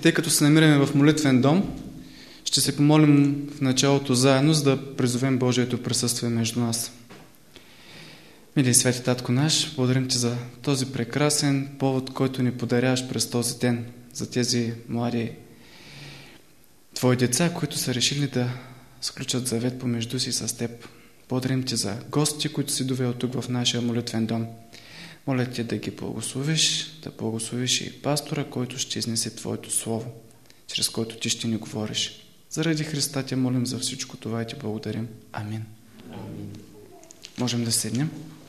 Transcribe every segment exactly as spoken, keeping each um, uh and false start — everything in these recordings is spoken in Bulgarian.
тъй като се намираме в молитвен дом, ще се помолим в началото заедно, за да призовем Божието присъствие между нас. Мили Свети Татко наш, благодарим Ти за този прекрасен повод, който ни подаряваш през този ден, за тези млади Твои деца, които са решили да сключат завет помежду си с Теб. Благодарим Ти за гости, които си довел тук в нашия молитвен дом. Моля Ти да ги благословиш, да благословиш и пастора, който ще изнесе Твоето Слово, чрез който Ти ще ни говориш. Заради Христа Те молим за всичко това и Ти благодарим. Амин. Амин. Можем да седнем.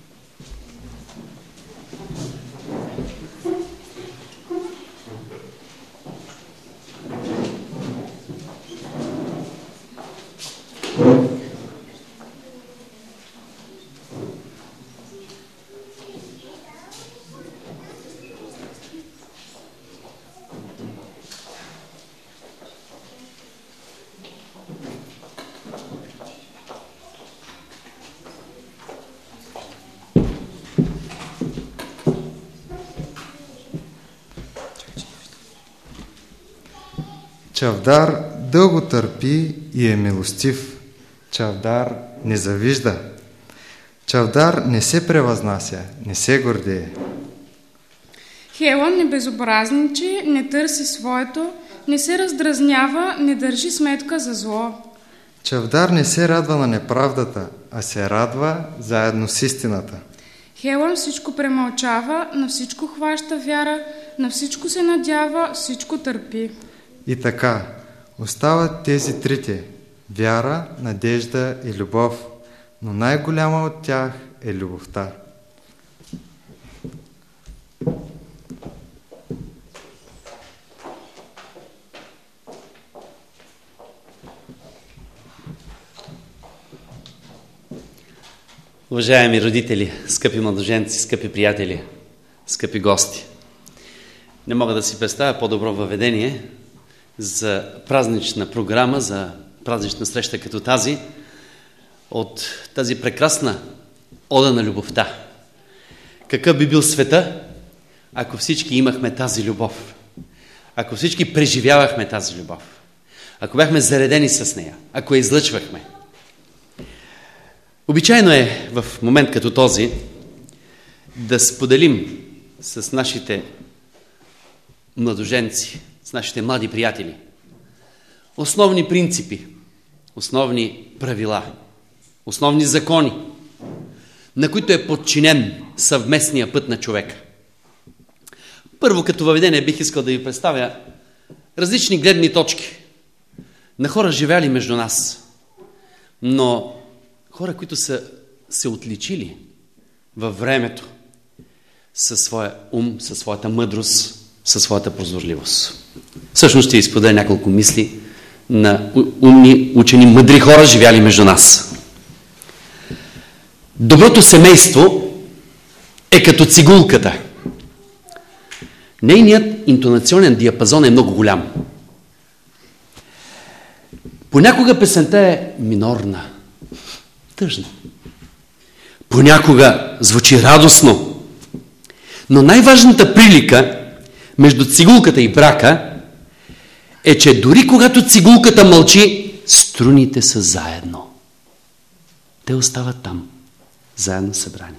Чавдар дълго търпи и е милостив. Чавдар не завижда. Чавдар не се превъзнася, не се гордее. Хелън не безобразничи, не търси своето, не се раздразнява, не държи сметка за зло. Чавдар не се радва на неправдата, а се радва заедно с истината. Хелън всичко премълчава, на всичко хваща вяра, на всичко се надява, всичко търпи. И така, остават тези трите – вяра, надежда и любов, но най-голяма от тях е любовта. Уважаеми родители, скъпи младоженци, скъпи приятели, скъпи гости, не мога да си представя по-добро въведение за празнична програма, за празнична среща като тази, от тази прекрасна ода на любовта. Какъв би бил света, ако всички имахме тази любов? Ако всички преживявахме тази любов? Ако бяхме заредени с нея? Ако я излъчвахме? Обичайно е в момент като този да споделим с нашите младоженци, с нашите млади приятели основни принципи, основни правила, основни закони, на които е подчинен съвместния път на човека. Първо, като въведение, бих искал да ви представя различни гледни точки на хора, живяли между нас, но хора, които са се отличили във времето със своя ум, със своята мъдрост, със своята прозорливост. Всъщност ще изподеля няколко мисли на умни, учени, мъдри хора, живяли между нас. Доброто семейство е като цигулката. Нейният интонационен диапазон е много голям. Понякога песента е минорна, тъжна. Понякога звучи радостно. Но най-важната прилика между цигулката и брака е, че дори когато цигулката мълчи, струните са заедно. Те остават там, заедно събрани.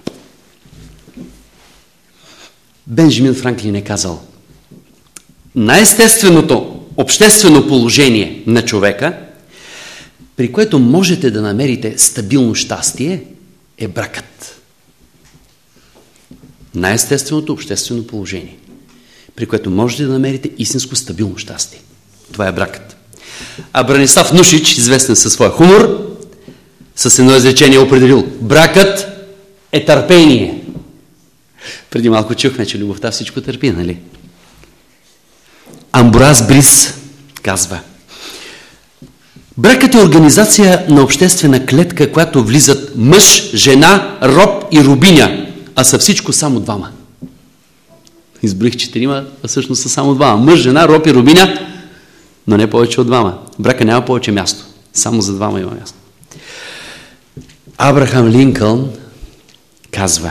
Бенджамин Франклин е казал: най-естественото обществено положение на човека, при което можете да намерите стабилно щастие, е бракът. Най-естественото обществено положение, при което можете да намерите истинско стабилно щастие. Това е бракът. А Бранислав Нушич, известен със своя хумор, с едно изречение определил: бракът е търпение. Преди малко чухме, че любовта всичко търпи, нали? Амброаз Брис казва: бракът е организация на обществена клетка, която влизат мъж, жена, роб и рубиня, а са всичко само двама. Изброих четирима, а всъщност са само двама. Мъж, жена, роб и рубиня, но не повече от двама. Брака няма повече място. Само за двама има място. Абрахам Линкълн казва: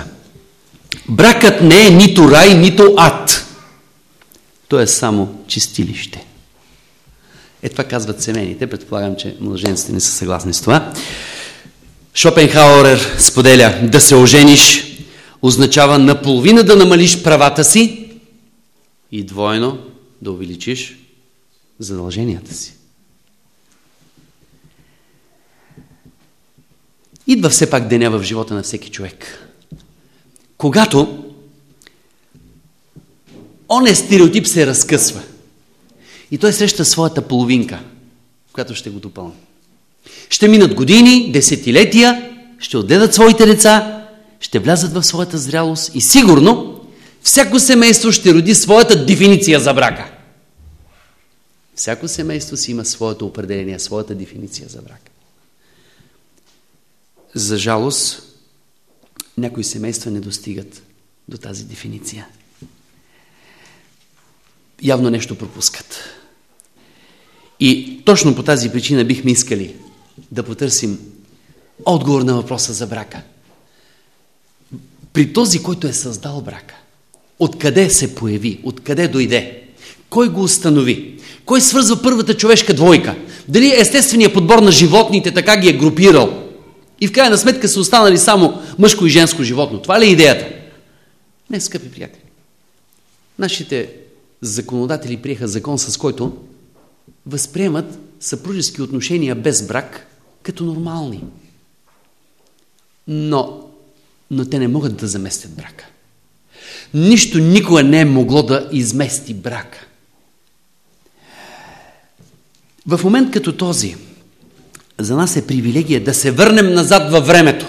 бракът не е нито рай, нито ад. То е само чистилище. Е, това казват семейните. Предполагам, че младоженците не са съгласни с това. Шопенхауер споделя: да се ожениш означава наполовина да намалиш правата си и двойно да увеличиш задълженията си. Идва все пак деня в живота на всеки човек, когато онен стереотип се разкъсва и той среща своята половинка, която ще го допълни. Ще минат години, десетилетия, ще отгледат своите деца, ще влязат в своята зрялост и сигурно всяко семейство ще роди своята дефиниция за брака. Всяко семейство си има своето определение, своята дефиниция за брака. За жалост, някои семейства не достигат до тази дефиниция. Явно нещо пропускат. И точно по тази причина бихме искали да потърсим отговор на въпроса за брака. При този, който е създал брака, откъде се появи, откъде дойде, кой го установи, кой свързва първата човешка двойка, дали естественият подбор на животните така ги е групирал и в крайна сметка са останали само мъжко и женско животно. Това ли е идеята? Не, скъпи приятели. Нашите законодатели приеха закон, с който възприемат съпружески отношения без брак като нормални. Но, но те не могат да заместят брака. Нищо никога не е могло да измести брака. В момент като този, за нас е привилегия да се върнем назад във времето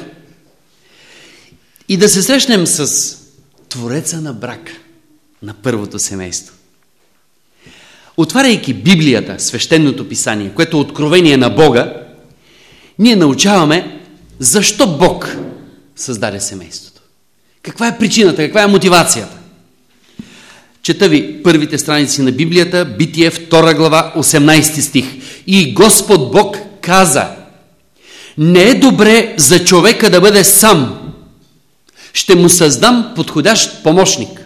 и да се срещнем с Твореца на брака, на първото семейство. Отваряйки Библията, свещеното писание, което е откровение на Бога, ние научаваме защо Бог създаде семейството. Каква е причината, каква е мотивацията? Чета ви първите страници на Библията, Битие, втора глава, осемнайсети стих. И Господ Бог каза: не е добре за човека да бъде сам. Ще му създам подходящ помощник.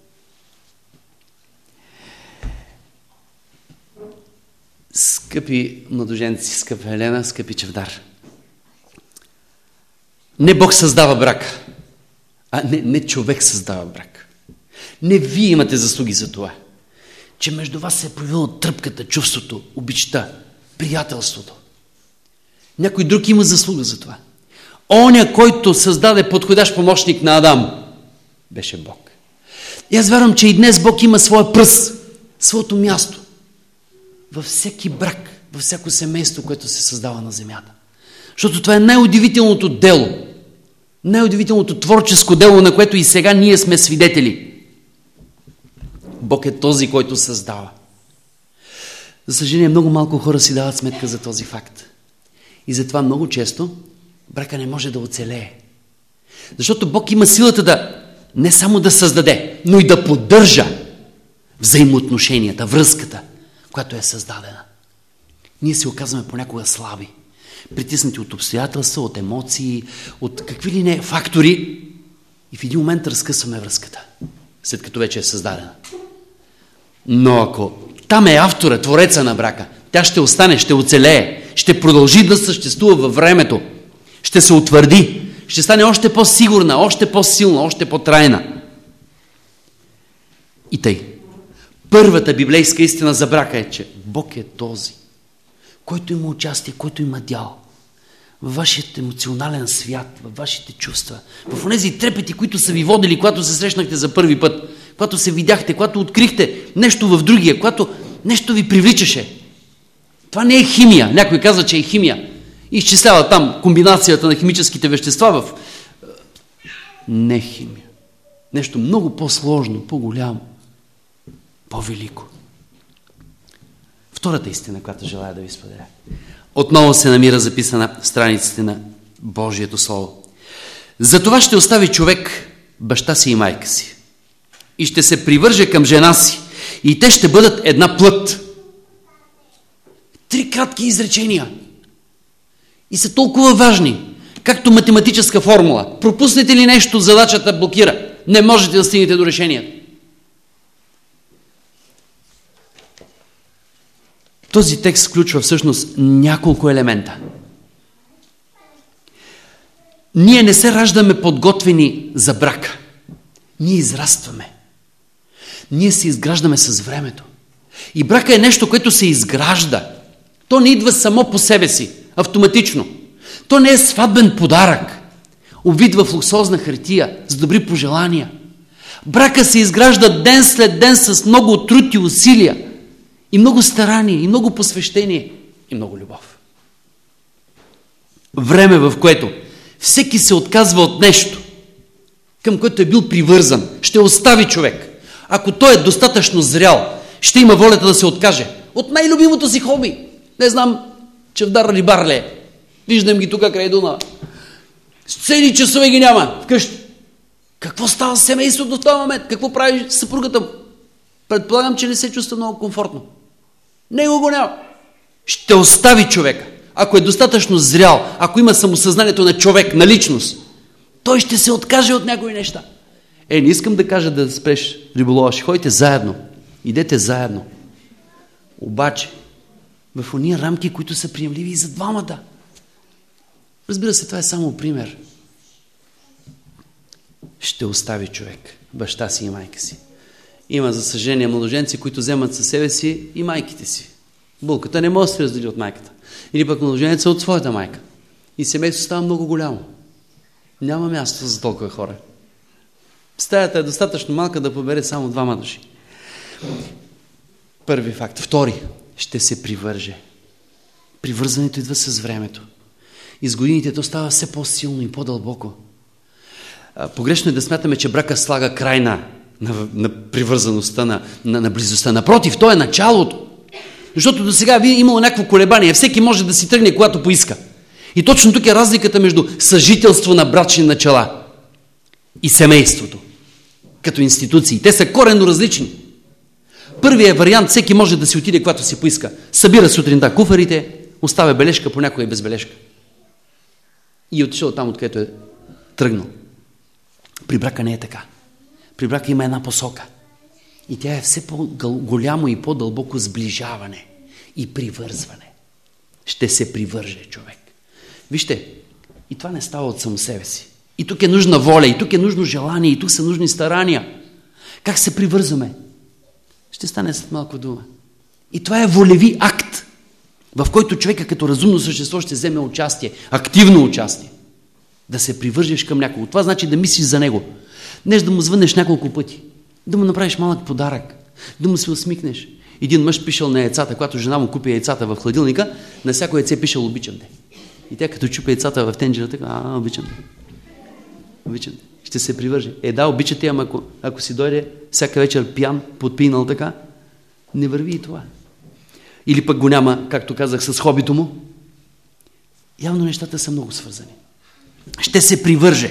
Скъпи младоженци, скъпа Елена, скъпи Чавдар, не Бог създава брак, а не, не човек създава брак. Не вие имате заслуги за това, че между вас се е появило тръпката, чувството, обичта, приятелството. Някой друг има заслуга за това. Оня, който създаде подходящ помощник на Адам, беше Бог. И аз вярвам, че и днес Бог има своя пръст, своето място във всеки брак, във всяко семейство, което се създава на земята. Защото това е най-удивителното дело, най-удивителното творческо дело, на което и сега ние сме свидетели. Бог е този, който създава. За съжаление, много малко хора си дават сметка за този факт. И затова много често брака не може да оцелее. Защото Бог има силата да не само да създаде, но и да поддържа взаимоотношенията, връзката, която е създадена. Ние се оказваме понякога слаби, притиснати от обстоятелства, от емоции, от какви ли не фактори и в един момент разкъсваме връзката, след като вече е създадена. Но ако там е автора, твореца на брака, тя ще остане, ще оцелее, ще продължи да съществува във времето, ще се утвърди, ще стане още по-сигурна, още по-силна, още по-трайна. И тъй. Първата библейска истина за брака е, че Бог е този, който има участие, който има дял във вашият емоционален свят, във вашите чувства, в тези трепети, които са ви водили, когато се срещнахте за първи път, когато се видяхте, когато открихте нещо в другия, когато нещо ви привличаше. Това не е химия. Някой казва, че е химия. И изчислява там комбинацията на химическите вещества в... Не химия. Нещо много по-сложно, по-голямо, по-велико. Втората истина, която желая да ви споделя, отново се намира записана в страниците на Божието Слово. Затова ще остави човек баща си и майка си и ще се привърже към жена си и те ще бъдат една плът. Три кратки изречения. И са толкова важни, както математическа формула. Пропуснете ли нещо, задачата блокира. Не можете да стигнете до решението. Този текст включва всъщност няколко елемента. Ние не се раждаме подготвени за брака. Ние израстваме. Ние се изграждаме с времето. И брака е нещо, което се изгражда. То не идва само по себе си, автоматично. То не е сватбен подарък, обвит в луксозна хартия, с добри пожелания. Брака се изгражда ден след ден с много труд и усилия, и много старание, и много посвещение, и много любов. Време, в което всеки се отказва от нещо, към което е бил привързан, ще остави човек. Ако той е достатъчно зрял, ще има волята да се откаже от най-любимото си хоби. Не знам, чавдар рибар ли е. Виждам ги тук край Дуна. С цели часове ги няма вкъщи. Какво става с семейството в този момент? Какво прави съпругата му? Предполагам, че не се чувства много комфортно. Него го няма. Ще остави човека. Ако е достатъчно зрял, ако има самосъзнанието на човек, на личност, той ще се откаже от някои неща. Е, не искам да кажа да спреш риболова. Ще ходите заедно. Идете заедно. Обаче, в ония рамки, които са приемливи и за двамата. Разбира се, това е само пример. Ще остави човек баща си и майка си. Има, за съжаление, младоженци, които вземат със себе си и майките си. Булката не може да се раздели от майката. Или пък младоженеца от своята майка. И семейството става много голямо. Няма място за толкова хора. Стаята е достатъчно малка да побере само двама души. Първи факт. Втори. Ще се привърже. Привързването идва с времето. И с годините то става все по-силно и по-дълбоко. Погрешно е да смятаме, че брака слага край на, на, на привързаността, на, на, на близостта. Напротив, то е началото. Защото до сега вие имало някакво колебание. Всеки може да си тръгне, когато поиска. И точно тук е разликата между съжителство на брачни начала и семейството като институции. Те са коренно различни. Първият вариант, всеки може да си отиде, когато си поиска. Събира сутринта куфарите, оставя бележка, понякога и без бележка. И отишъл там, откъдето е тръгнал. При брака не е така. При брака има една посока. И тя е все по-голямо и по-дълбоко сближаване и привързване. Ще се привърже човек. Вижте, и това не става от само себе си. И тук е нужна воля, и тук е нужно желание, и тук са нужни старания. Как се привързваме? Ще стане след малко дума. И това е волеви акт, в който човека като разумно същество ще вземе участие, активно участие. Да се привържеш към някого. Това значи да мислиш за него. Не да му звънеш няколко пъти. Да му направиш малък подарък. Да му се усмихнеш. Един мъж пишел на яйцата, когато жена му купи яйцата в хладилника, на всяко яйце пишел обичам те. И тя като чупи яйцата в тенджерата, а, обичам те. Обичам те. Ще се привърже. Е, да, обичате, ама ако, ако си дойде всяка вечер пиян, подпинал така, не върви и това. Или пък го няма, както казах, с хобито му. Явно нещата са много свързани. Ще се привърже.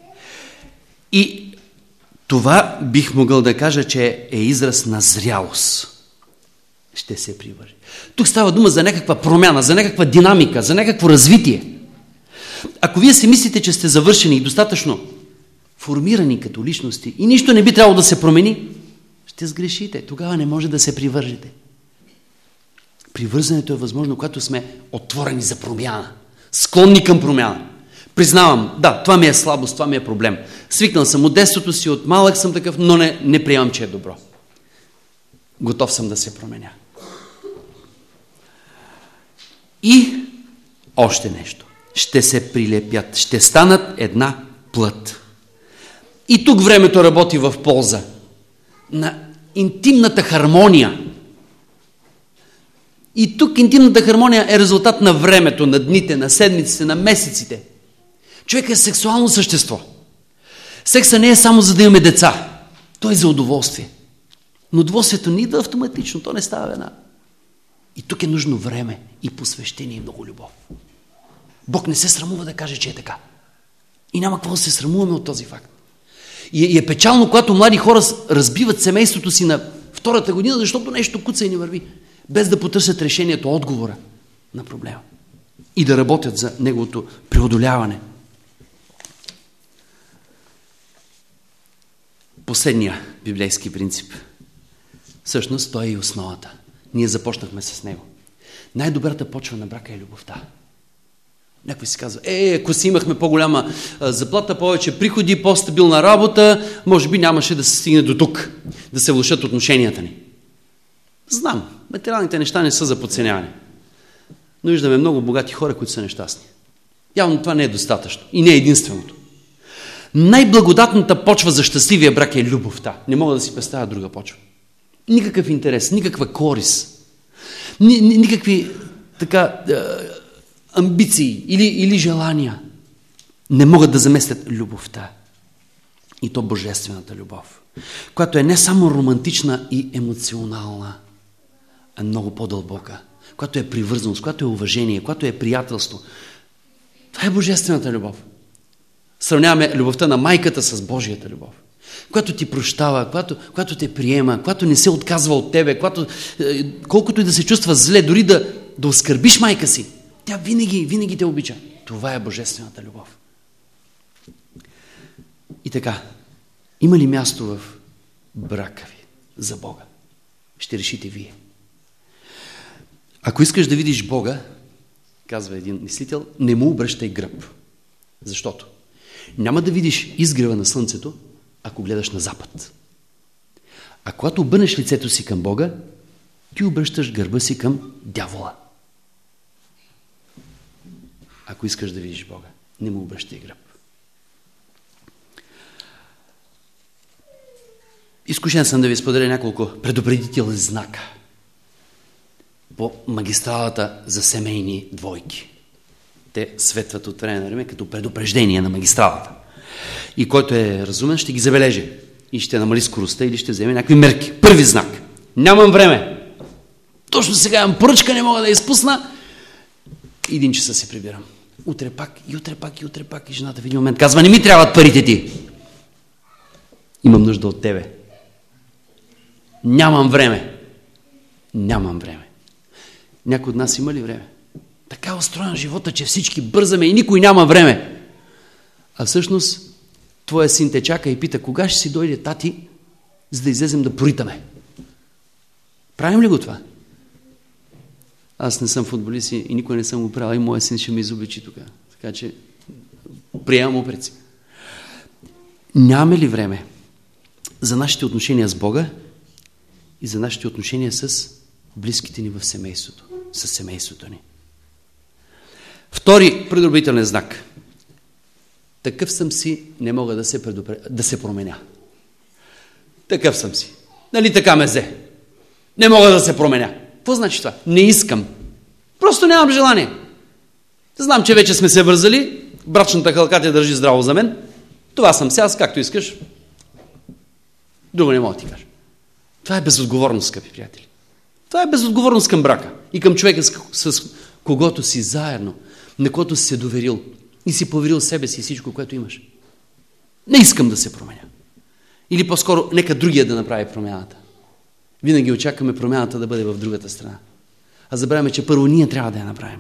И това бих могъл да кажа, че е израз на зрялост. Ще се привърже. Тук става дума за някаква промяна, за някаква динамика, за някакво развитие. Ако вие си мислите, че сте завършени и достатъчно формирани като личности и нищо не би трябвало да се промени, ще сгрешите. Тогава не може да се привържете. Привързането е възможно, когато сме отворени за промяна, склонни към промяна. Признавам, да, това ми е слабост, това ми е проблем. Свикнал съм от детството си, от малък съм такъв, но не, не приемам, че е добро. Готов съм да се променя. И още нещо. Ще се прилепят, ще станат една плът. И тук времето работи в полза на интимната хармония. И тук интимната хармония е резултат на времето, на дните, на седмиците, на месеците. Човек е сексуално същество. Секса не е само за да имаме деца. То е за удоволствие. Но удоволствието не идва автоматично, то не става една. И тук е нужно време и посвещение и много любов. Бог не се срамува да каже, че е така. И няма какво да се срамуваме от този факт. И, и е печално, когато млади хора разбиват семейството си на втората година, защото нещо куца и не върви, без да потърсят решението, отговора на проблема. И да работят за неговото преодоляване. Последния библейски принцип. Всъщност той е и основата. Ние започнахме с него. Най-добрата почва на брака е любовта. Някой си казва, е, ако си имахме по-голяма а, заплата, повече приходи, по-стабилна работа, може би нямаше да се стигне до тук, да се влошат отношенията ни. Знам, материалните неща не са за подценяване. Но виждаме много богати хора, които са нещастни. Явно това не е достатъчно и не е единственото. Най-благодатната почва за щастливия брак е любовта. Не мога да си представя друга почва. Никакъв интерес, никаква корист, ни, ни, никакви така е, амбиции или, или желания не могат да заместят любовта. И то божествената любов, която е не само романтична и емоционална, а много по-дълбока, която е привързаност, която е уважение, която е приятелство. Това е божествената любов. Сравняваме любовта на майката с Божията любов, която ти прощава, която, която те приема, която не се отказва от тебе, която, е, колкото и да се чувства зле, дори да, да оскърбиш майка си, тя винаги, винаги те обича. Това е божествената любов. И така, има ли място в брака ви за Бога? Ще решите вие. Ако искаш да видиш Бога, казва един мислител, не му обръщай гръб. Защото няма да видиш изгрева на слънцето, ако гледаш на запад. А когато обърнеш лицето си към Бога, ти обръщаш гърба си към дявола. Ако искаш да видиш Бога, не му обръщай гръб. Изкушен съм да ви споделя няколко предупредителни знака по магистралата за семейни двойки. Те светват от време на време като предупреждение на магистралата. И който е разумен, ще ги забележи и ще намали скоростта или ще вземе някакви мерки. Първи знак. Нямам време. Точно сега имам поръчка, не мога да я изпусна. Един часа се прибирам. Утре пак, и утре пак, и утре пак. И жената в един момент казва, не ми трябват парите ти. Имам нужда от тебе. Нямам време. Нямам време. Някой от нас има ли време? Така е устроен живота, че всички бързаме и никой няма време. А всъщност, твоя син те чака и пита, кога ще си дойде тати, за да излезем да поритаме. Правим ли го това? Аз не съм футболист и никой не съм го правил и моя син ще ме изобличи тук. Така че приемам упреци. Нямаме ли време за нашите отношения с Бога и за нашите отношения с близките ни в семейството, с семейството ни? Втори предупредителен знак. Такъв съм си, не мога да се, предупр... да се променя. Такъв съм си. Нали така ме взе? Не мога да се променя. Какво значи това? Не искам. Просто нямам желание. Знам, че вече сме се вързали, брачната хълка те държи здраво за мен. Това съм си аз, както искаш. Друго не мога да ти кажа. Това е безотговорност, скъпи приятели. Това е безотговорност към брака и към човека, с, с когото си заедно, на когото си се доверил и си поверил себе си и всичко, което имаш. Не искам да се променя. Или по-скоро, нека другия да направи промяната. Винаги очакваме промяната да бъде в другата страна. А забравяме, че първо ние трябва да я направим.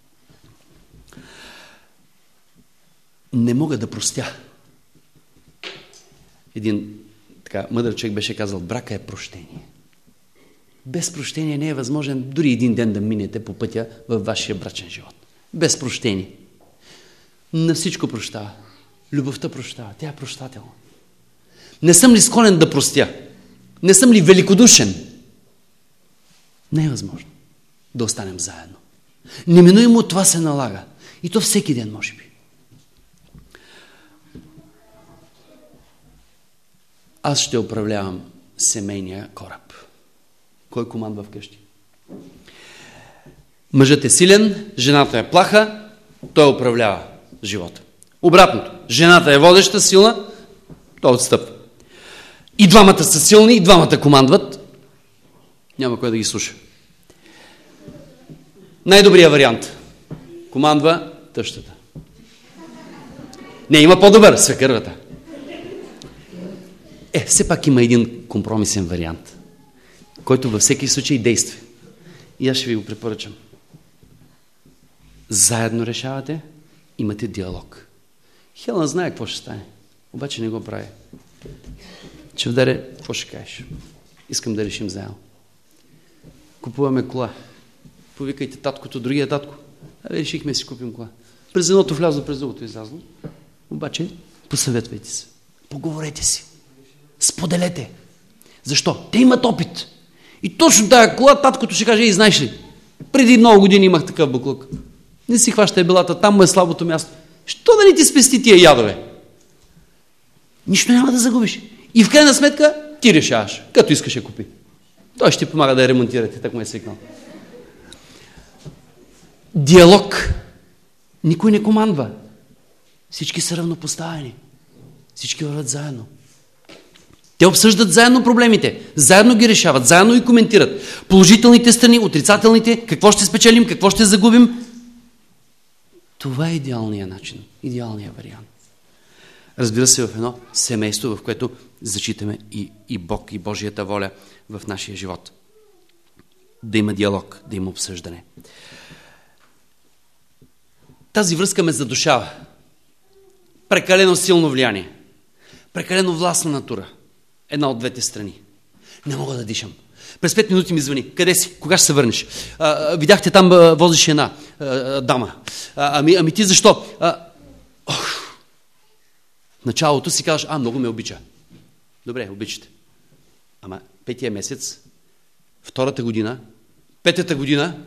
Не мога да простя. Един така мъдър човек беше казал, брака е прощение. Без прощение не е възможен дори един ден да минете по пътя във вашия брачен живот. Без прощение. На всичко прощава. Любовта прощава. Тя е прощателна. Не съм ли склонен да простя? Не съм ли великодушен? Не е възможно да останем заедно. Неминуемо това се налага. И то всеки ден, може би. Аз ще управлявам семейния кораб. Кой командва вкъщи? Мъжът е силен, жената е плаха, той управлява живота. Обратното. Жената е водеща, силна, той отстъпва. И двамата са силни, и двамата командват. Няма кой да ги слуша. Най-добрият вариант. Командва тъщата. Не, има по-добър, свекървата. Е, все пак има един компромисен вариант, който във всеки случай действа. И аз ще ви го препоръчам. Заедно решавате, имате диалог. Хелън знае какво ще стане, обаче не го прави. Чавдаре, какво ще кажеш? Искам да решим заедно. Купуваме кола. Повикайте таткото, другия татко. Абе, решихме си купим кола. През едното влязло, през другото излязло. Обаче, посъветвайте се. Поговорете си. Споделете. Защо? Те имат опит. И точно тая кола таткото ще каже, и знаеш ли, преди много години имах такъв буклук. Не си хващай белата, там му е слабото място. Що да не ти спести тия ядове? Нищо няма да загубиш. И в крайна сметка ти решаваш, като искаш я купи. Той ще ти помага да я ремонтирате, так му е свикнал. Диалог. Никой не командва. Всички са равнопоставени. Всички върват заедно. Те обсъждат заедно проблемите, заедно ги решават, заедно ги коментират. Положителните страни, отрицателните, какво ще спечелим, какво ще загубим. Това е идеалният начин, идеалният вариант. Разбира се, в едно семейство, в което зачитаме и, и Бог, и Божията воля в нашия живот. Да има диалог, да има обсъждане. Тази връзка ме задушава. Прекалено силно влияние. Прекалено властна натура. Една от двете страни. Не мога да дишам. През пет минути ми звъни. Къде си? Кога ще се върнеш? А, видяхте там а, возиш една а, дама. А, ами, ами ти защо? А, ох. В началото си казваш, а, много ме обича. Добре, обичате. Ама петия месец, втората година, петата година,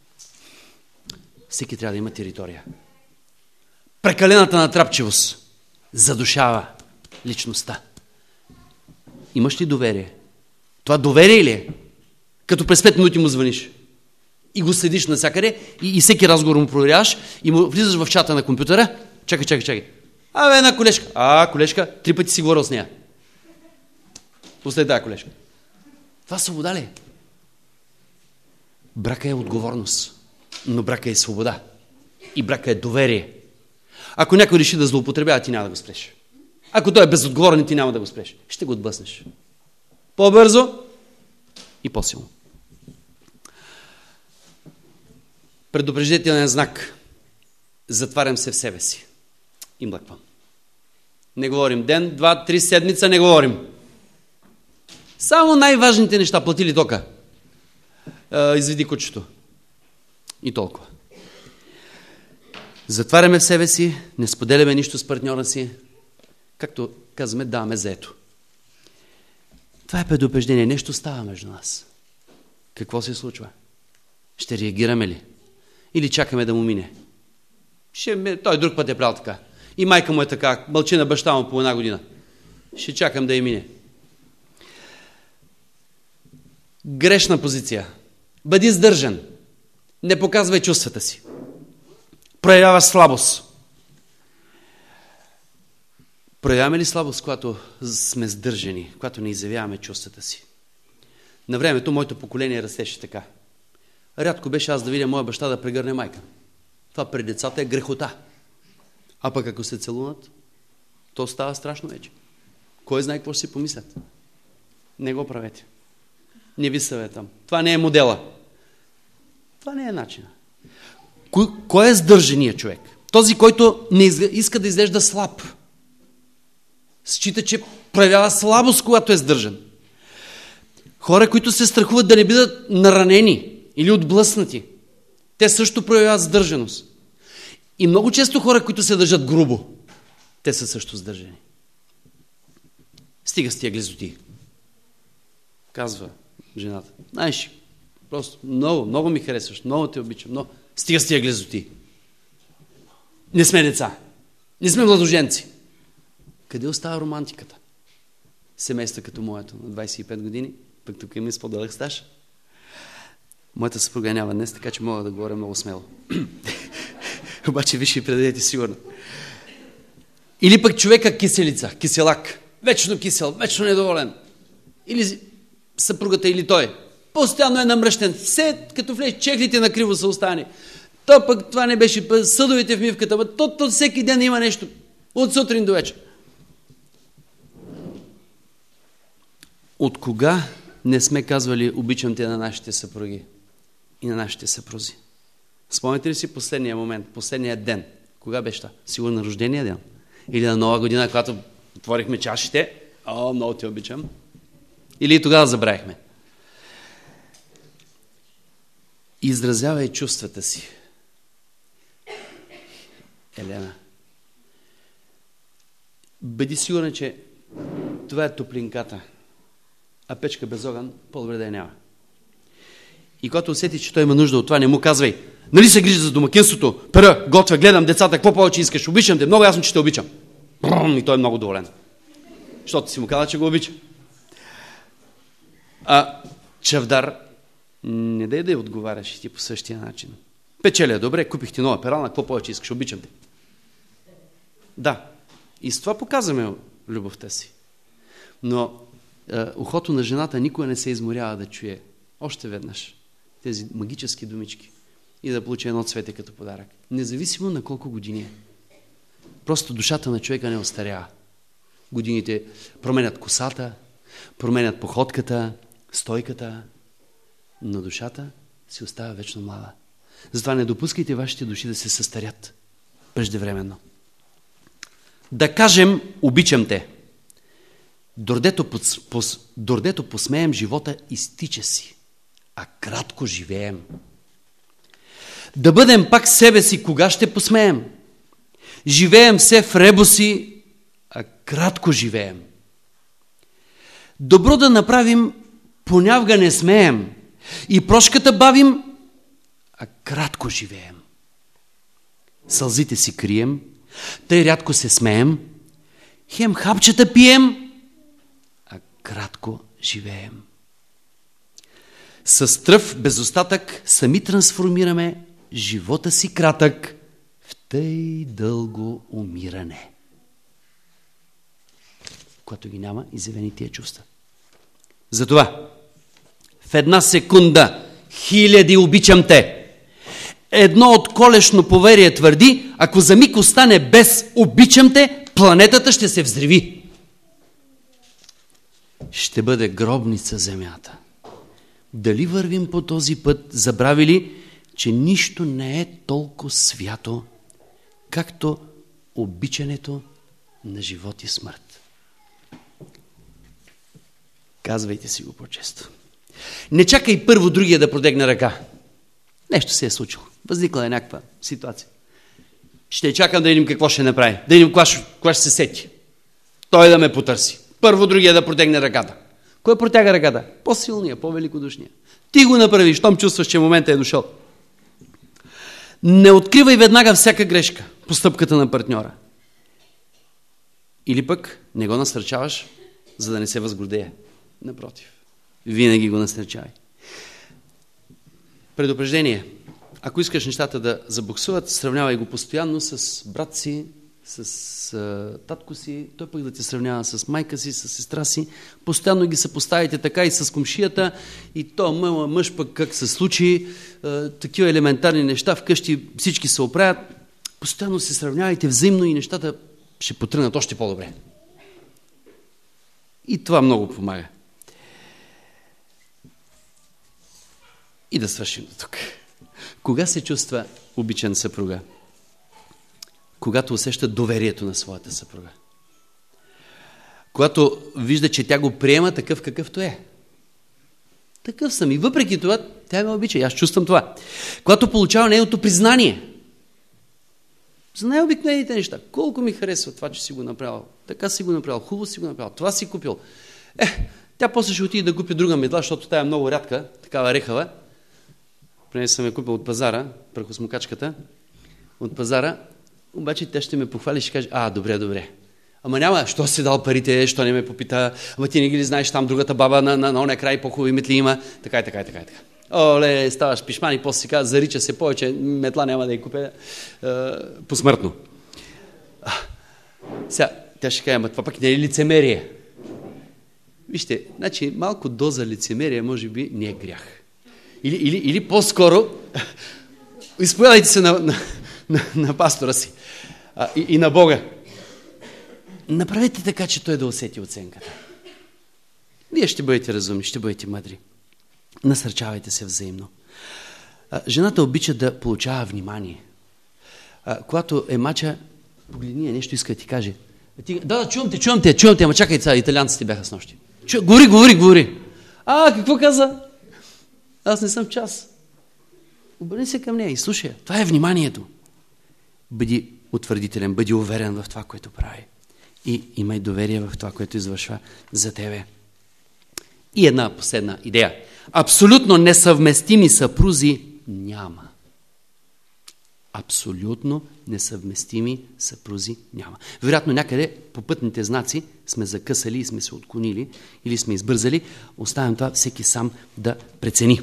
всеки трябва да има територия. Прекалената натрапчивост задушава личността. Имаш ли доверие? Това доверие ли е? Като през пет минути му звъниш и го следиш навсякъде и, и всеки разговор му проверяваш и му влизаш в чата на компютъра. Чакай, чакай, чакай. Абе, една колежка. А, колежка, три пъти си говорил с нея. Пустай тая колежка. Това свобода ли е? Брака е отговорност, но брака е свобода. И брака е доверие. Ако някой реши да злоупотребява, ти няма да го спреш. Ако той е безотговорен, ти няма да го спреш. Ще го отблъснеш. По-бързо и по-силно. Предупреждителен знак. Затварям се в себе си. И млъквам. Не говорим ден, два, три седмица, не говорим. Само най-важните неща. Платили тока. Е, изведи кучето. И толкова. Затваряме в себе си, не споделяме нищо с партньора си. Както казваме, даваме заето. Това е предупреждение. Нещо става между нас. Какво се случва? Ще реагираме ли? Или чакаме да му мине? Ще, той друг път е правил така. И майка му е така. Мълчи на баща му по една година. Ще чакам да я мине. Грешна позиция. Бъди сдържан. Не показвай чувствата си. Проявява слабост. Проявяваме ли слабост, когато сме сдържани, когато не изявяваме чувствата си? На времето моето поколение растеше така. Рядко беше аз да видя моя баща да прегърне майка. Това пред децата е грехота. А пък ако се целунат, то става страшно вече. Кой знае какво ще си помислят? Не го правете. Не ви съветвам. Това не е модела. Това не е начина. Кой, кой е сдържаният човек? Този, който не иска да изглежда слаб. Счита, че проявява слабост, когато е сдържан. Хора, които се страхуват да не бъдат наранени или отблъснати, те също проявяват сдържаност. И много често хора, които се държат грубо, те са също сдържани. Стига с тия глезоти. Казва жената. Знаеш, просто много, много ми харесваш, много те обичам, но стига с тия глезоти. Не сме деца. Не сме младоженци. Къде остава романтиката? Семейства като моето на двайсет и пет години, пък тук има по-дълъг стаж. Моята съпруга няма днес, така че мога да говоря много смело. Обаче виж и предадете сигурно. Или пък човека киселица, киселак. Вечно кисел, вечно недоволен. Или съпругата, или той. Постоянно е намръщен. Все като влез, чехлите на криво са остане. То пък това не беше съдовете в мивката. То, то всеки ден има нещо. От сутрин до вечер. От кога не сме казвали обичам те на нашите съпруги и на нашите съпрузи? Спомняте ли си последния момент, последния ден? Кога беше това? Сигурно на рождения ден? Или на Нова година, когато отворихме чашите? О, много те обичам. Или и тогава забравихме. изразявай чувствата си. Елена, бъди сигурен, че това е топлинката, а печка без огън по-добре да я няма. И когато усети, че той има нужда от това, не му казвай: нали се грижа за домакинството, пера, готвя, гледам децата, какво повече искаш, обичам те, много ясно, че те обичам. И той е много доволен. Защото си му каза, че го обича. А Чавдар, не дай да я отговаряш и ти по същия начин. Печеля, добре, купих ти нова перална, какво повече искаш, обичам те. Да, и с това показваме любовта си. Но е, ухото на жената никога не се изморява да чуе още веднъж тези магически думички и да получи едно цвете като подарък. Независимо на колко години е. Просто душата на човека не остарява. Годините променят косата, променят походката, стойката, но душата си остава вечно млада. Затова не допускайте вашите души да се състарят преждевременно. Да кажем: обичам те. Дордето, пос, пос, дордето посмеем, живота изтича си, а кратко живеем. Да бъдем пак себе си, кога ще посмеем? Живеем все в ребуси, а кратко живеем. Добро да направим, понявга не смеем, и прошката бавим, а кратко живеем. Сълзите си крием, тъй рядко се смеем, хем хапчета пием, а кратко живеем. С тръв без остатък сами трансформираме живота си кратък в тъй дълго умиране. Когато ги няма изявени тия чувства. Затова в една секунда хиляди обичам те. Едно отколешно поверие твърди: ако за миг остане без обичам те, планетата ще се взриви. Ще бъде гробница земята. Дали вървим по този път, забравили, че нищо не е толкова свято, както обичането на живот и смърт? Казвайте си го по-често. Не чакай първо другия да протегне ръка. Нещо се е случило. Възникла е някаква ситуация. Ще чакам да видим какво ще направи. Да видим кога ще, кога ще се сети. Той да ме потърси. Първо другия да протегне ръката. Кой протяга ръката? По-силния, по-великодушния. Ти го направиш, щом чувстваш, че моментът е дошъл. Не откривай веднага всяка грешка, постъпката на партньора. Или пък не го насърчаваш, за да не се възгордее. Напротив, винаги го насърчавай. Предупреждение. Ако искаш нещата да забуксуват, сравнявай го постоянно с брат си, с а, татко си, той пък да те сравнява с майка си, с сестра си. Постоянно ги съпоставите така и с комшията, и то мъж пък как се случи, а, такива елементарни неща, вкъщи всички се оправят. Постоянно се сравнявайте взаимно и нещата ще потръгнат още по-добре. И това много помага. И да свършим до тук. Кога се чувства обичан съпруга? Когато усеща доверието на своята съпруга. Когато вижда, че тя го приема такъв какъвто е. Такъв съм и въпреки това тя ме обича. И аз чувствам това. Когато получава нейното признание за най-обикновените неща. Колко ми харесва това, че си го направил. Така си го направил. Хубаво си го направил. Това си купил. Е, тя после ще отиде да купи друга медла, защото тя е много рядка, такава рехава. Преди съм я купил от пазара, прахосмокачката, от пазара, обаче тя ще ме похвали и ще каже: а, добре, добре. Ама няма, що си дал парите, що не ме попита, ама ти не ги ли знаеш, там другата баба на, на, на оня край по-хубави метли има, така и така и така. така. Оле, ставаш пишман и после си казва: зарича се повече, метла няма да я купя е, посмъртно. А, сега, тя ще каже: ама това пък не е лицемерие. Вижте, значи малко доза лицемерие може би не е грях. Или, или, или по-скоро изповядайте се на, на, на, на пастора си а, и, и на Бога. Направете така, че той да усети оценката. Вие ще бъдете разумни, ще бъдете мъдри. Насърчавайте се взаимно. А, жената обича да получава внимание. А, когато е мача, погледни, нещо иска да ти каже. Ти, да, да, чувам те, чувам те, чувам те, ама чакай, сега италианците бяха с нощи. Чу, говори, говори, говори. А, какво каза? Аз не съм в час. обърни се към нея и слушай. Това е вниманието. Бъди утвърдителен, бъди уверен в това, което прави. И имай доверие в това, което извършва за тебе. И една последна идея. Абсолютно несъвместими съпрузи няма. Абсолютно несъвместими съпрузи няма. Вероятно някъде по пътните знаци сме закъсали и сме се отклонили или сме избързали. Оставям това всеки сам да прецени.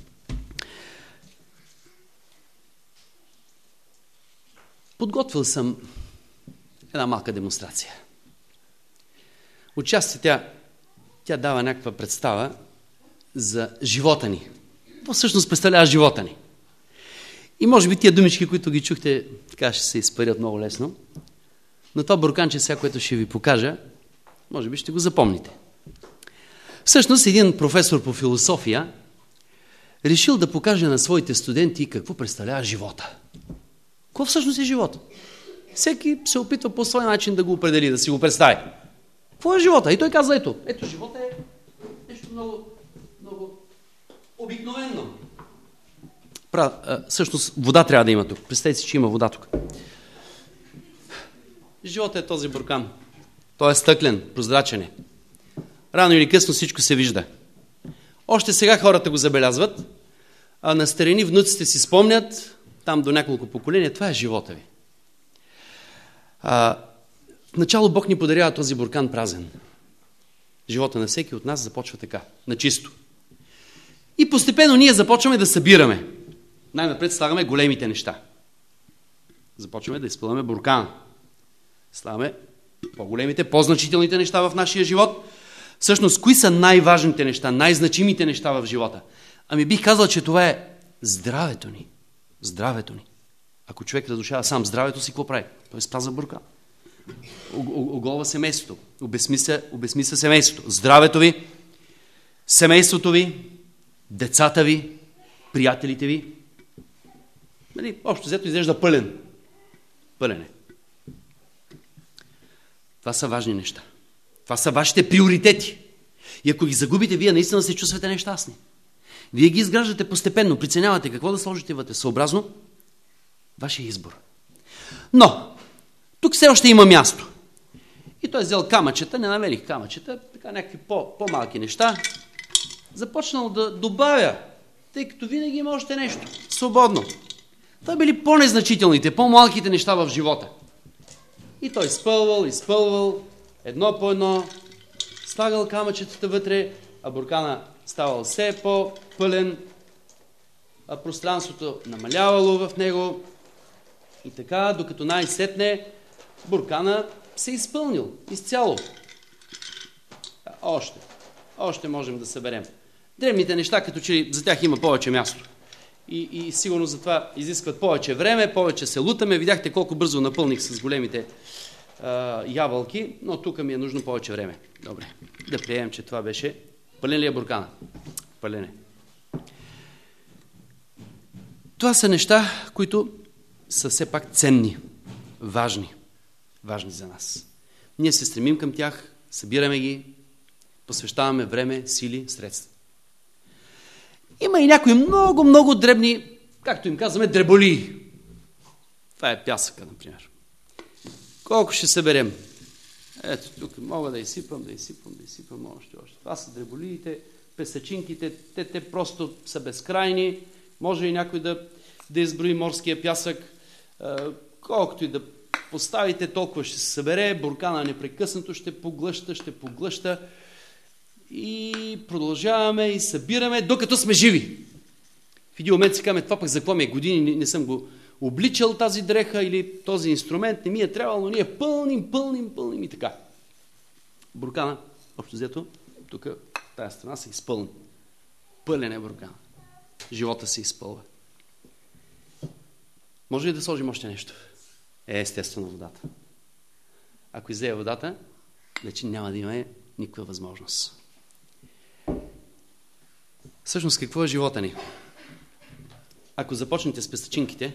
Подготвил съм една малка демонстрация. Отчасти тя, тя дава някаква представа за живота ни. Това всъщност представлява живота ни. И може би тия думички, които ги чухте, така ще се изпарят много лесно. Но това бурканче сега, което ще ви покажа, може би ще го запомните. Всъщност един професор по философия решил да покаже на своите студенти какво представлява живота. Какво всъщност е живота? Всеки се опитва по свой начин да го определи, да си го представи. Какво е живота? И той каза, ето, ето живота е нещо много, много обикновено. Прав, а, всъщност вода трябва да има тук. Представете си, че има вода тук. Живота е този буркан. Той е стъклен, прозрачен е. Рано или късно всичко се вижда. Още сега хората го забелязват, а на старини внуците си спомнят, там до няколко поколения, това е живота ви. А, в начало Бог ни подарява този буркан празен. Живота на всеки от нас започва така, на чисто. И постепенно ние започваме да събираме. Най-напред слагаме големите неща. Започваме да изпълваме буркана. Слагаме по-големите, по-значителните неща в нашия живот. Всъщност, кои са най-важните неща, най-значимите неща в живота? Ами бих казал, че това е здравето ни. Здравето ни. Ако човек разрушава сам здравето си, какво прави? Той изпразва буркан. Оголва семейството. Обезмисля, обезмисля семейството. Здравето ви, семейството ви, децата ви, приятелите ви. Нали, общо взето изглежда пълен. Пълен е. Това са важни неща. Това са вашите приоритети. И ако ги загубите, вие наистина се чувствате нещастни. Вие ги изграждате постепенно, преценявате какво да сложите вътре, съобразно вашия избор. Но, тук все още има място. И той взел камъчета, не намерих камъчета, така някакви по, по-малки неща. Започнал да добавя, тъй като винаги има още нещо. Свободно. Това били по-незначителните, по-малките неща в живота. И той изпълвал, изпълвал, едно по едно, слагал камъчетата вътре, а буркана ставал все по-пълен, а пространството намалявало в него. И така, докато най-сетне, буркана се изпълнил изцяло. А, още, още можем да съберем. Древните неща, като че за тях има повече място. И, и сигурно за това изискват повече време, повече се лутаме. Видяхте колко бързо напълних с големите а, ябълки, но тук ми е нужно повече време. Добре, да приемем, че това беше... Пълен ли е буркана? Пълен е. Това са неща, които са все пак ценни, важни, важни за нас. Ние се стремим към тях, събираме ги, посвещаваме време, сили, средства. Има и някои много, много дребни, както им казваме, дреболии. Това е пясъка, например. Колко ще съберем? Ето, тук мога да изсипам, да изсипам, да изсипам още, още. Това са дреболиите, песъчинките, те, те просто са безкрайни. Може и някой да, да изброи морския пясък. Е, колкото и да поставите, толкова ще се събере. Буркана непрекъснато ще поглъща, ще поглъща. И продължаваме и събираме, докато сме живи. В един момент си казваме, това пък за какво ми е години, не, не съм го обличал тази дреха или този инструмент, не ми е трябвало, но ние пълним, пълним, пълним и така. Буркана, общо взето, тук тая страна се изпълни. Пълен е буркана. Живота се изпълва. Може ли да сложим още нещо? Е, естествено водата. Ако излея водата, вече няма да има никаква възможност. Всъщност, какво е живота ни? Ако започнете с пестъчинките,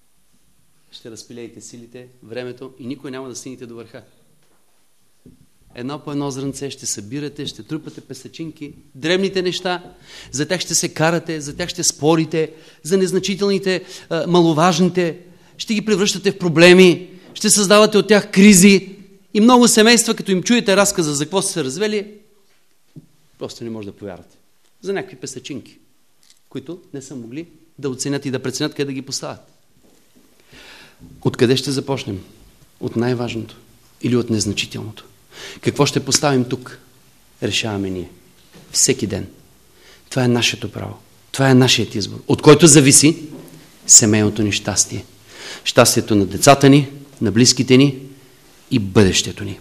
ще разпилеете силите, времето и никой няма да стигнете до върха. едно по едно зрънце ще събирате, ще трупате песачинки, дребните неща, за тях ще се карате, за тях ще спорите, за незначителните, маловажните, ще ги превръщате в проблеми, ще създавате от тях кризи и много семейства, като им чуете разказа за какво са се развели, просто не може да повярвате. За някакви песачинки, които не са могли да оценят и да преценят къде да ги поставят. Откъде ще започнем? От най-важното или от незначителното? Какво ще поставим тук? Решаваме ние. Всеки ден. Това е нашето право. Това е нашият избор, от който зависи семейното ни щастие. Щастието на децата ни, на близките ни и бъдещето ни.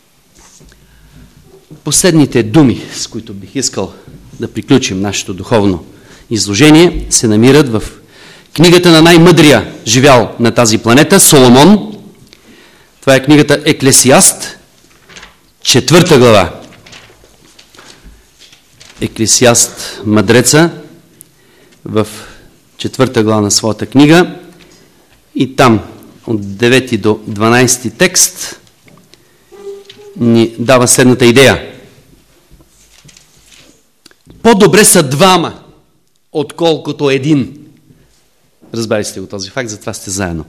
Последните думи, с които бих искал да приключим нашето духовно изложение, се намират в книгата на най-мъдрия живял на тази планета, Соломон. Това е книгата Еклесиаст, четвърта глава. Еклесиаст, мъдреца, в четвърта глава на своята книга и там от девети до дванадесети текст ни дава следната идея. По-добре са двама, отколкото един. Разбрали сте го този факт, затова сте заедно.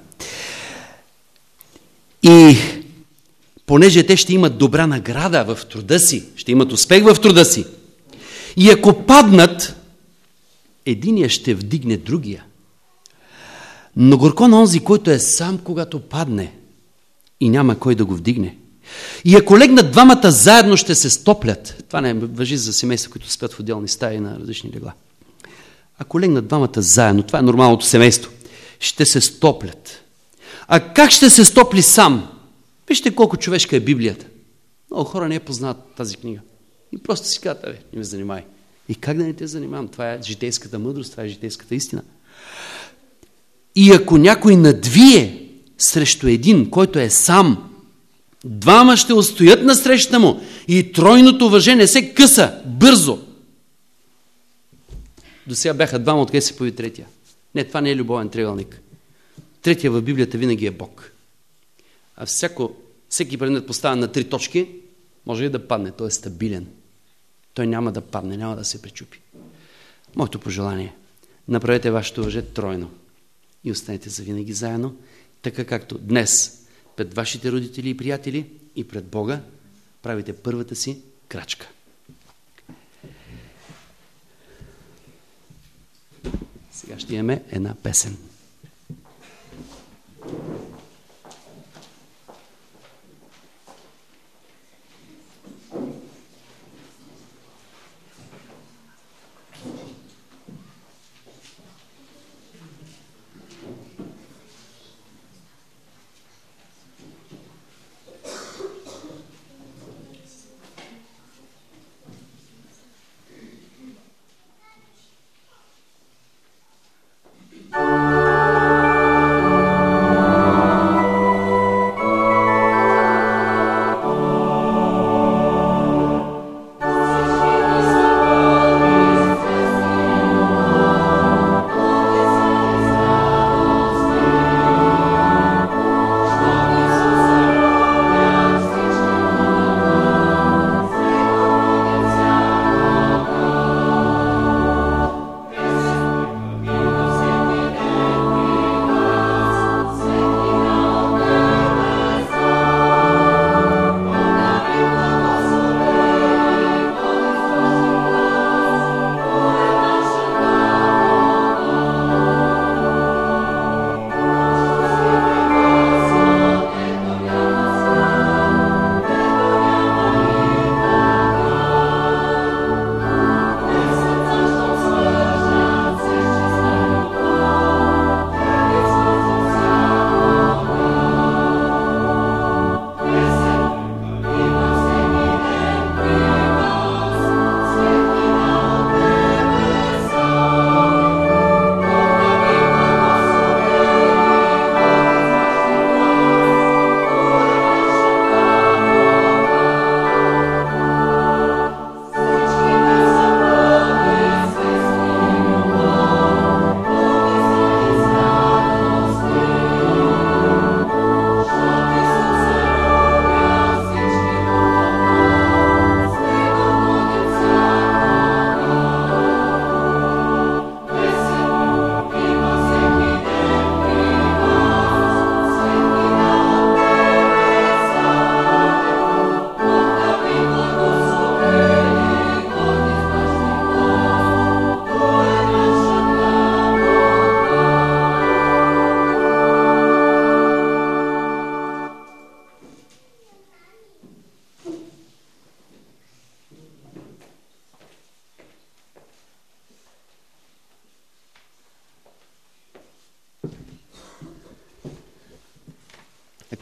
И понеже те ще имат добра награда в труда си, ще имат успех в труда си, и ако паднат, единия ще вдигне другия. Но горко на онзи, който е сам, когато падне и няма кой да го вдигне. И ако легнат двамата заедно, ще се стоплят. Това не важи за семейства, които спят в отделни стаи на различни легла. Ако легнат двамата заедно, това е нормалното семейство, ще се стоплят. А как ще се стопли сам? Вижте колко човешка е Библията. Много хора не я познават тази книга. И просто си казват, бе, не ме занимай. И как да не те занимавам? Това е житейската мъдрост, това е житейската истина. И ако някой надвие срещу един, който е сам, двама ще устоят на среща му и тройното въже не се къса бързо. До сега бяха двама, откъде се появи третия. Не, това не е любовен триъгълник. Третия в Библията винаги е Бог. А всяко, всеки предмет поставен на три точки, може и да падне. Той е стабилен. Той няма да падне, няма да се пречупи. Моето пожелание: направете вашето въже тройно и останете завинаги заедно, така както днес пред вашите родители и приятели и пред Бога правите първата си крачка. Сега ще имаме една песен. Thank you.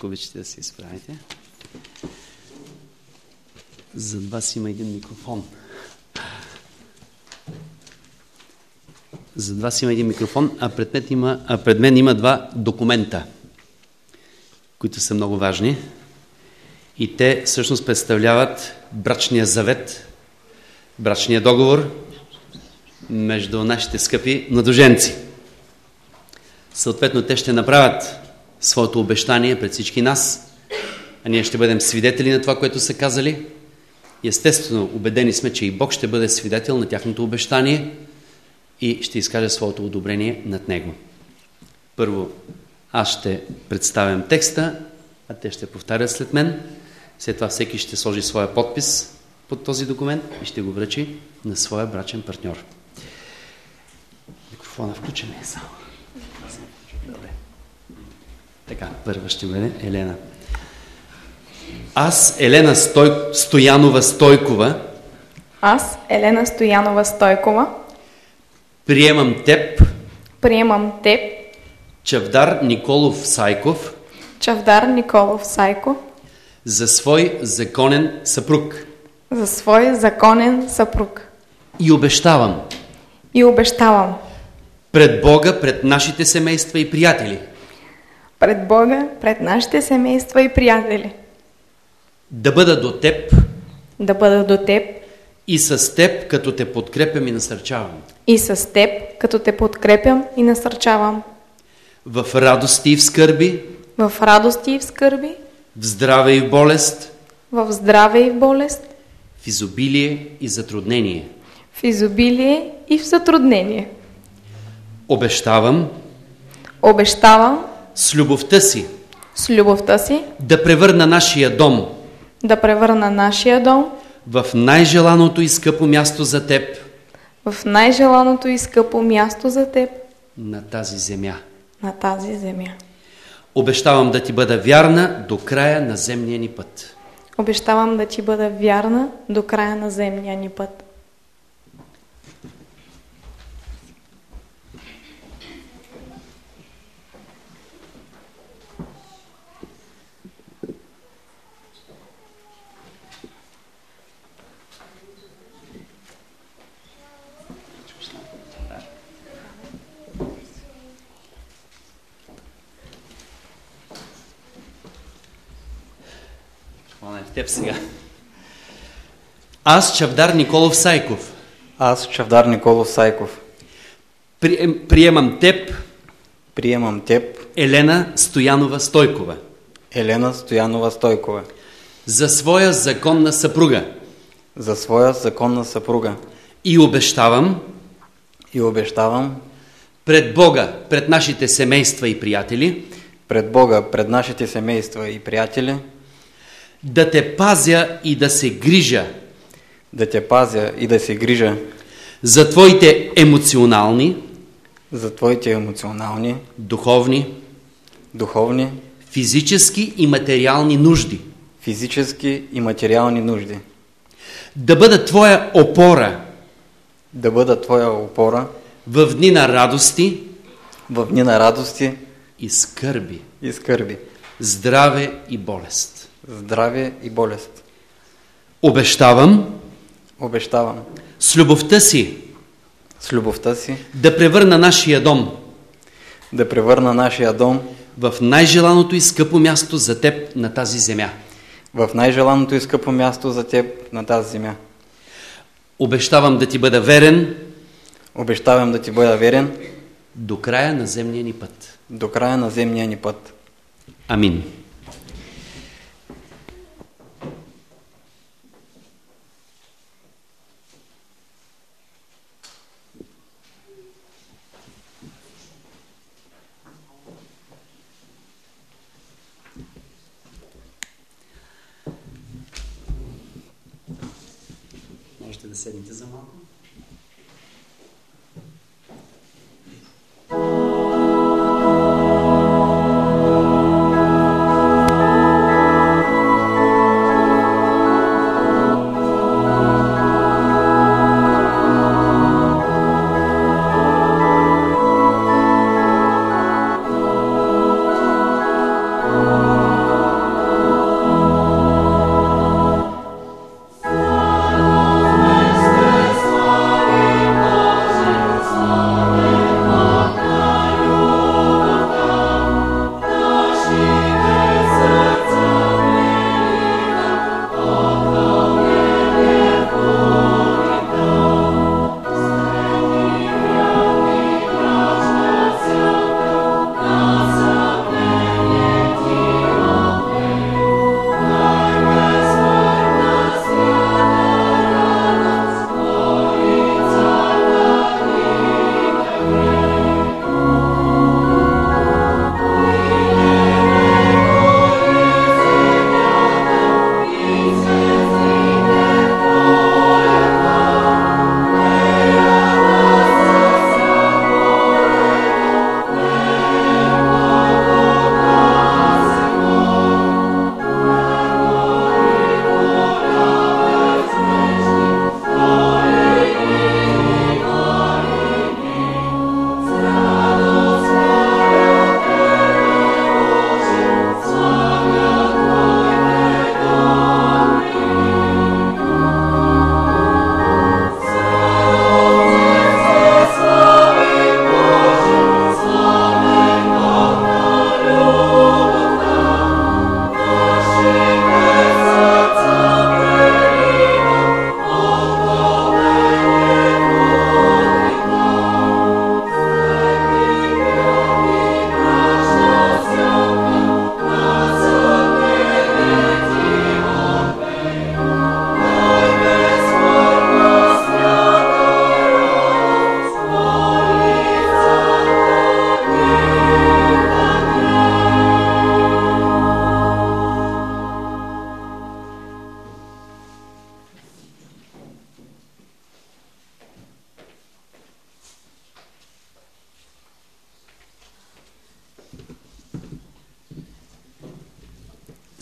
ако обичате да се изправите. Зад вас има един микрофон. Зад вас има един микрофон, а пред мен има, а пред мен има два документа, които са много важни. И те всъщност представляват брачния завет, брачния договор между нашите скъпи младоженци. Съответно, те ще направят своето обещание пред всички нас, а ние ще бъдем свидетели на това, което са казали. И естествено, убедени сме, че и Бог ще бъде свидетел на тяхното обещание и ще изкаже своето одобрение над него. Първо, аз ще представям текста, а те ще повтарят след мен. След това всеки ще сложи своя подпис под този документ и ще го връчи на своя брачен партньор. Микрофона включен е само. Добре. Така, първа ще бъде Елена. Аз, Елена Стой... Стоянова Стойкова, Аз, Елена Стоянова Стойкова, приемам теб, приемам теб, Чавдар Николов Сайков, Чавдар Николов Сайко, за свой законен съпруг за свой законен съпруг и обещавам и обещавам пред Бога, пред нашите семейства и приятели пред Бога, пред нашите семейства и приятели да бъда до теб да бъда до теб и с теб, като те подкрепям и насърчавам. и с теб, като те подкрепям и насърчавам В радости и в скърби, в радости и в скърби, в здраве и в болест, в здраве и в болест, в изобилие и затруднение. в изобилие и в затруднение. Обещавам Обещавам с любовта си с любовта си да превърна нашия дом да превърна нашия дом в най-желаното и скъпо място за теб в най-желаното и скъпо място за теб на тази земя. на тази земя. Обещавам да ти бъда вярна до края на земния ни път. Обещавам да ти бъда вярна до края на земния ни път. В теб сега. Аз, Чавдар Николов Сайков, Аз, Чавдар Николов Сайков, прием, приемам теб, приемам теб, Елена Стоянова Стойкова, Елена Стоянова Стойкова, за своя законна съпруга за своя законна съпруга и обещавам и обещавам пред Бога, пред нашите семейства и приятели пред Бога, пред нашите семейства и приятели да те пазя и да се грижа да те пазя и да се грижа за твоите емоционални, за твоите емоционални, духовни, духовни, физически и материални нужди. физически и материални нужди. Да бъда твоя опора Да бъда твоя опора в дни на радости в дни на радости и скърби, и скърби, здраве и болест. здраве и болест. Обещавам Обещавам с любовта си с любовта си да превърна нашия дом да превърна нашия дом в най-желаното и скъпо място за теб на тази земя. в най-желаното и скъпо място за теб на тази земя. Обещавам да ти бъда верен Обещавам да ти бъда верен до края на земния ни път. до края на земния ни път. Амин. Можете да седнете за малко.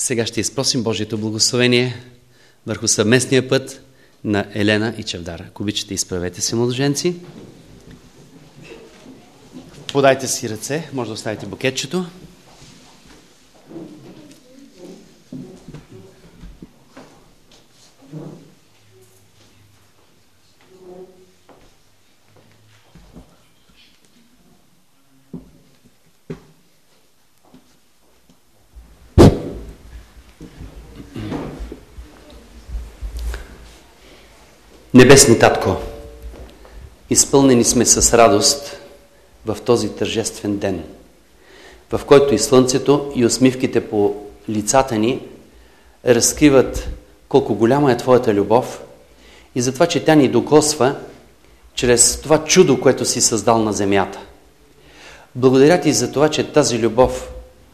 Сега ще изпросим Божието благословение върху съвместния път на Елена и Чавдар. Ако обичате, изправете се, младоженци. Подайте си ръце, може да оставите букетчето. Небесни Татко, изпълнени сме с радост в този тържествен ден, в който и слънцето, и усмивките по лицата ни разкриват колко голяма е Твоята любов и за това, че тя ни докосва чрез това чудо, което си създал на земята. Благодаря Ти за това, че тази любов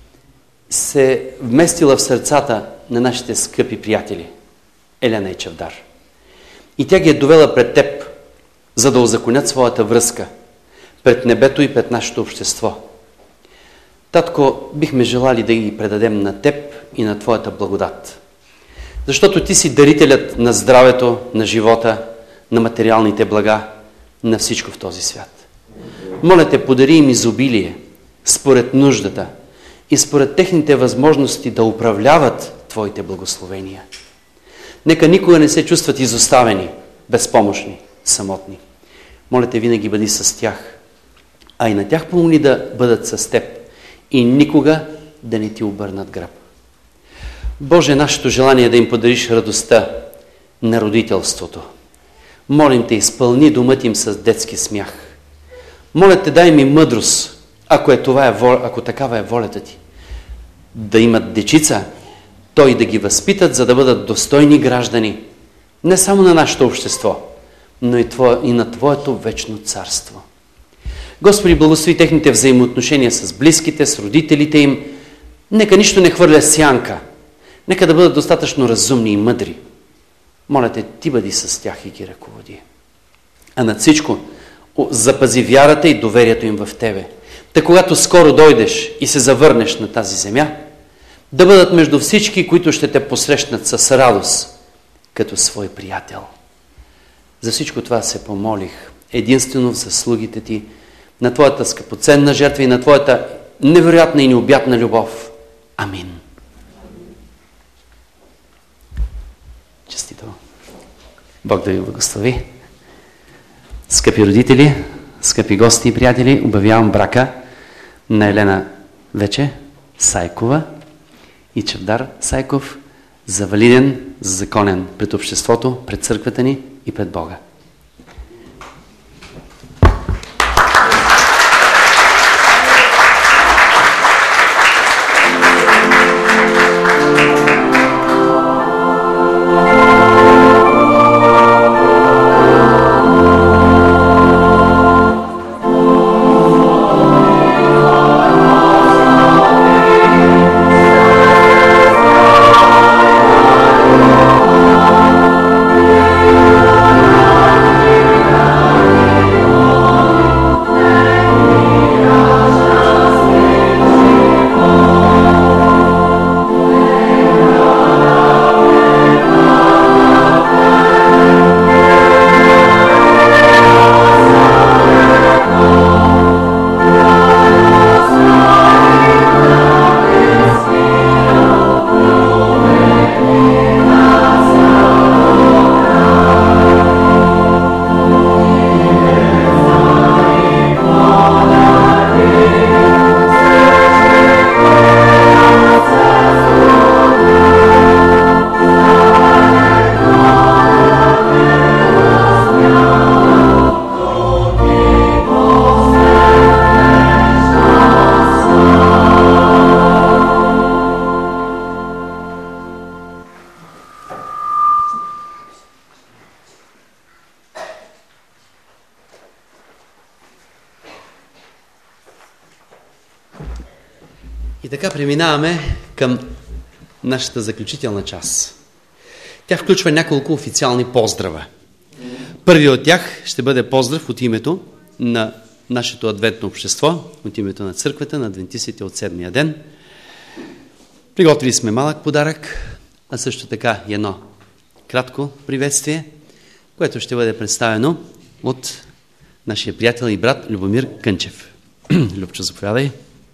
се вместила в сърцата на нашите скъпи приятели, Елена и Чавдар. И тя ги е довела пред Теб, за да узаконят своята връзка пред небето и пред нашето общество. Татко, бихме желали да ги предадем на Теб и на Твоята благодат. Защото Ти си дарителят на здравето, на живота, на материалните блага, на всичко в този свят. Моля Те, подари им изобилие, според нуждата и според техните възможности да управляват Твоите благословения. Нека никога не се чувстват изоставени, безпомощни, самотни. Моля Те, винаги бъди с тях, а и на тях помоли да бъдат с Теб и никога да не Ти обърнат гръб. Боже, нашето желание е да им подариш радостта на родителството. Молим Те, изпълни думът им с детски смях. Моля Те, дай ми мъдрост, ако, е това е воля, ако такава е волята Ти, да имат дечица, Той да ги възпитат, за да бъдат достойни граждани, не само на нашето общество, но и, твое, и на Твоето вечно царство. Господи, благослови техните взаимоотношения с близките, с родителите им. Нека нищо не хвърля сянка. Нека да бъдат достатъчно разумни и мъдри. Моля Те, Ти бъди с тях и ги ръководи. А над всичко, запази вярата и доверието им в Тебе. Та когато скоро дойдеш и се завърнеш на тази земя, да бъдат между всички, които ще Те посрещнат с радост, като свой приятел. За всичко това се помолих единствено в заслугите Ти, на Твоята скъпоценна жертва и на Твоята невероятна и необятна любов. Амин. Честито. Бог да Ви благослови. Скъпи родители, скъпи гости и приятели, обявявам брака на Елена вече Сайкова и Чавдар Сайков за валиден, за законен пред обществото, пред църквата ни и пред Бога. И така преминаваме към нашата заключителна част. Тя включва няколко официални поздрава. Първият от тях ще бъде поздрав от името на нашето адвентно общество, от името на църквата на адвентистите от седмия ден. Приготвили сме малък подарък, а също така и едно кратко приветствие, което ще бъде представено от нашия приятел и брат Любомир Кънчев. Любчо, заповядай.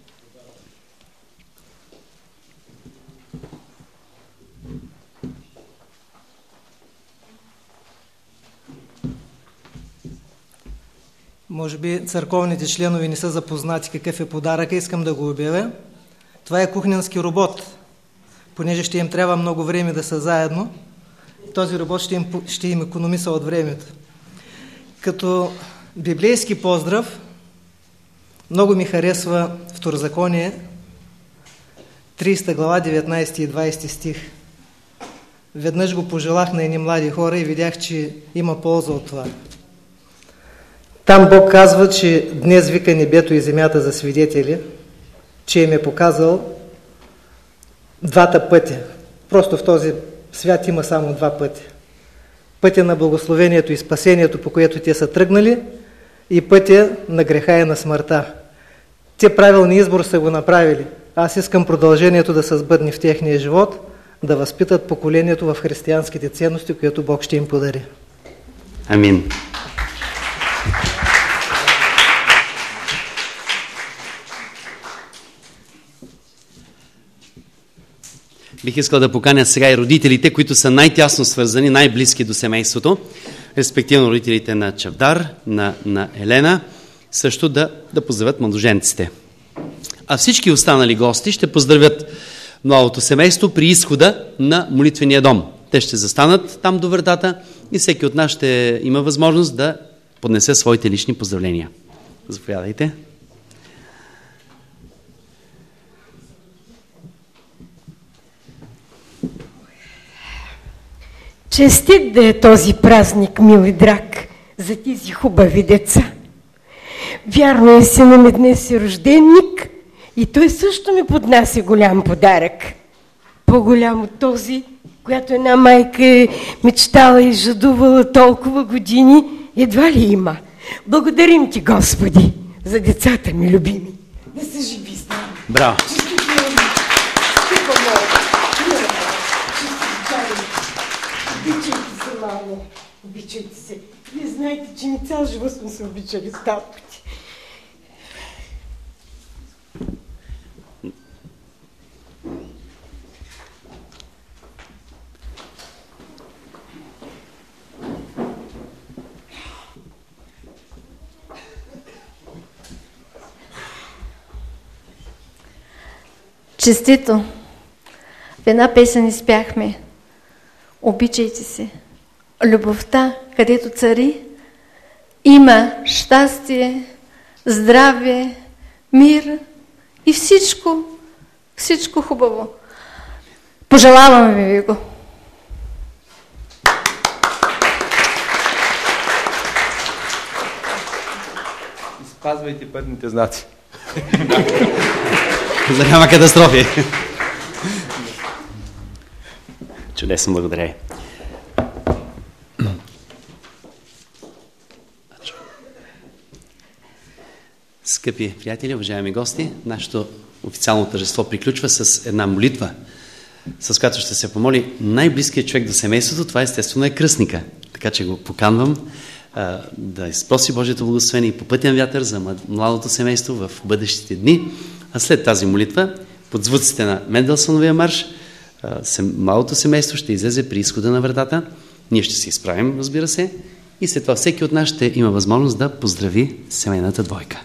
Може би църковните членове не са запознати какъв е подаръка, искам да го обявя. Това е кухненски робот, понеже ще им трябва много време да са заедно. Този робот ще им, ще им икономиса от времето. Като библейски поздрав, много ми харесва Второзаконие, тридесета глава, деветнадесети и двадесети стих. Веднъж го пожелах на едни млади хора и видях, че има полза от това. Там Бог казва, че днес вика небето и земята за свидетели, че им е показал двата пътя. Просто в този свят има само два пътя. Пътя на благословението и спасението, по което те са тръгнали, и пътя на греха и на смъртта. Те правилни избор са го направили. Аз искам продължението да се сбъдне в техния живот, да възпитат поколението в християнските ценности, които Бог ще им подари. Амин. Бих искал да поканя сега и родителите, които са най-тясно свързани, най-близки до семейството, респективно родителите на Чавдар, на, на Елена, също да, да поздравят младоженците. А всички останали гости ще поздравят новото семейство при изхода на молитвения дом. Те ще застанат там до вратата и всеки от нас ще има възможност да поднесе своите лични поздравления. Заповядайте. Честит да е този празник, мил и драг, за тези хубави деца. Вярно е, сина ми днес е рожденник и той също ми поднася голям подарък. По-голям от този, която една майка е мечтала и жадувала толкова години, едва ли има. Благодарим ти, Господи, за децата ми любими. Да са живи с нами. Браво! Обичайте се, мамо. Обичайте се. Вие знаете, че ни цял живот сме се обичали с татки. Честито! В една песен изпяхме: обичайте се. Любовта, където цари, има щастие, здраве, мир и всичко, всичко хубаво. Пожелаваме ви го. Спазвайте пътните знаци. За няма катастрофи. Чудесно, благодаря. Скъпи приятели, уважаеми гости, нашето официално тържество приключва с една молитва, с която ще се помоли най-близкият човек до семейството. Това естествено е кръстника. Така че го поканвам а, да изпроси Божието благословение и попътен вятър за младото семейство в бъдещите дни. А след тази молитва, под звуците на Менделсоновия марш, малото семейство ще излезе при изхода на вратата. Ние ще се изправим, разбира се, и след това всеки от нас ще има възможност да поздрави семейната двойка.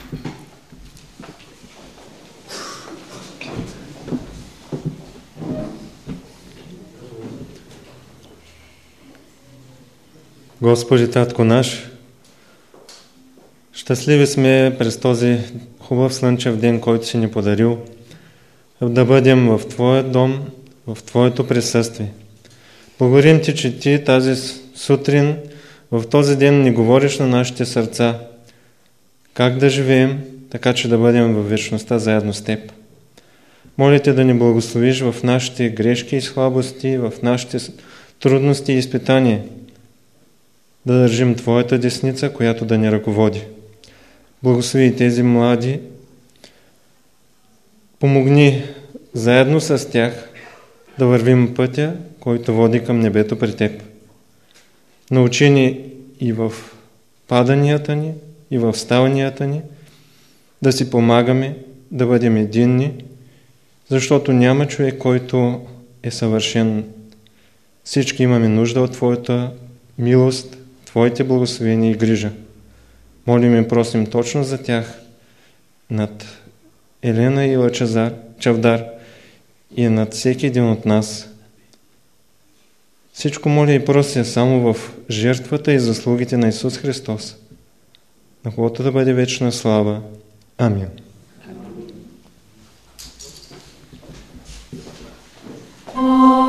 Господи, Татко наш, щастливи сме през този хубав слънчев ден, който си ни подарил, да бъдем в Твоя дом, в Твоето присъствие. Благодарим Ти, че Ти тази сутрин, в този ден ни говориш на нашите сърца как да живеем, така че да бъдем във вечността заедно с Теб. Моля Те да ни благословиш в нашите грешки и слабости, в нашите трудности и изпитания, да държим Твоята десница, която да ни ръководи. Благослови тези млади, помогни заедно с тях да вървим пътя, който води към небето при Теб. Научи ни и в паданията ни, и в ставанията ни, да си помагаме, да бъдем единни, защото няма човек, който е съвършен. Всички имаме нужда от Твоята милост, Твоите благословения и грижа. Молим и просим точно за тях над Елена и Лъчезар, Чавдар и над всеки един от нас. Всичко моля и прося само в жертвата и заслугите на Исус Христос, на когото да бъде вечна слава. Амин. Oh